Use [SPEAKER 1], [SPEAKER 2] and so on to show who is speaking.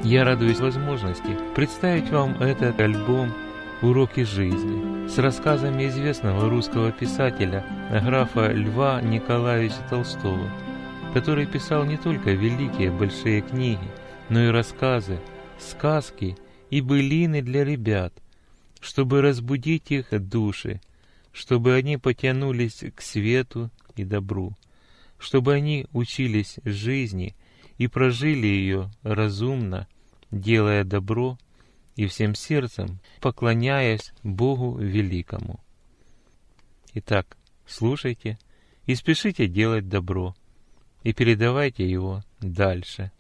[SPEAKER 1] Я радуюсь возможности представить вам этот альбом «Уроки жизни» с рассказами известного русского писателя графа Льва Николаевича Толстого, который писал не только великие большие книги, но и рассказы, сказки и былины для ребят, чтобы разбудить их души, чтобы они потянулись к свету и добру, чтобы они учились жизни и прожили ее разумно, делая добро и всем сердцем поклоняясь Богу Великому. Итак, слушайте и спешите делать добро, и передавайте его дальше.